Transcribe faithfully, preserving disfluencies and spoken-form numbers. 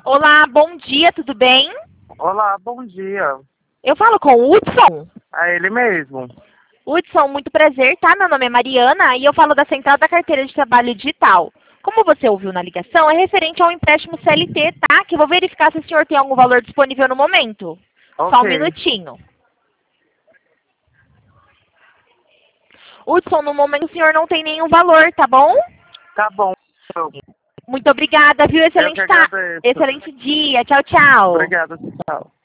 Olá, bom dia, tudo bem? Olá, bom dia. Eu falo com o Hudson. É ele mesmo. Hudson, muito prazer, tá? Meu nome é Mariana e eu falo da Central da Carteira de Trabalho Digital. Como você ouviu na ligação, é referente ao empréstimo C L T, tá? Que eu vou verificar se o senhor tem algum valor disponível no momento. Só um Ok. minutinho. Hudson, no momento o senhor não tem nenhum valor, tá bom? Tá bom. Muito obrigada, viu? Eu que Excelente, ta... agradeço. Excelente dia. Tchau, tchau. Obrigado, tchau.